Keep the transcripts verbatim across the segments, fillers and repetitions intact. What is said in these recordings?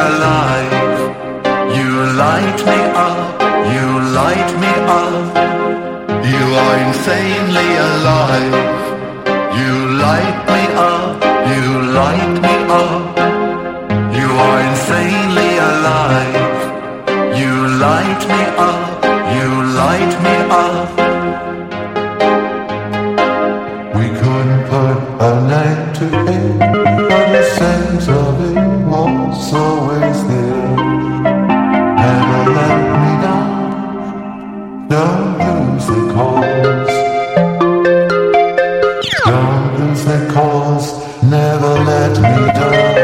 alive. You light me up, you light me up. You are insanely alive. You light me up, you light me up. You are insanely alive. You light me up, you light me up. We couldn't put a name to it, but the sense of it was always there. Never let me down, don't lose the cause. Don't lose the cause, never let me down.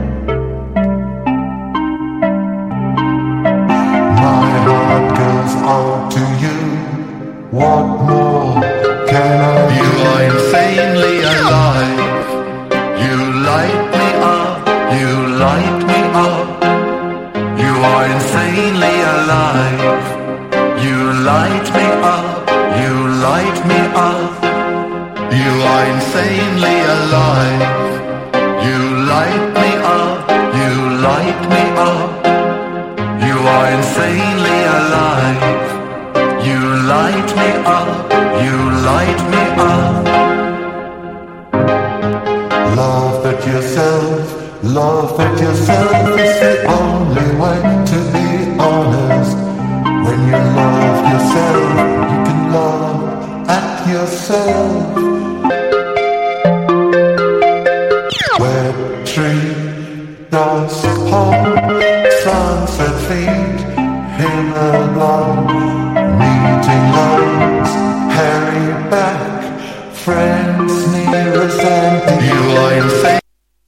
My heart goes out to you, what more can I do? You are insanely alive. You light me up, you light me up. You are insanely alive. You light me up, you light me up. You are insanely alive. You light me up, you light me up. You are insanely alive. You light me up, you light me up. Love at yourself, love at yourself is the only way to be honest. When you love yourself, you can love at yourself. Wet tree, dust home, sunset feet, himmel blood, meeting loves, hurry back, friends nearest and dear. You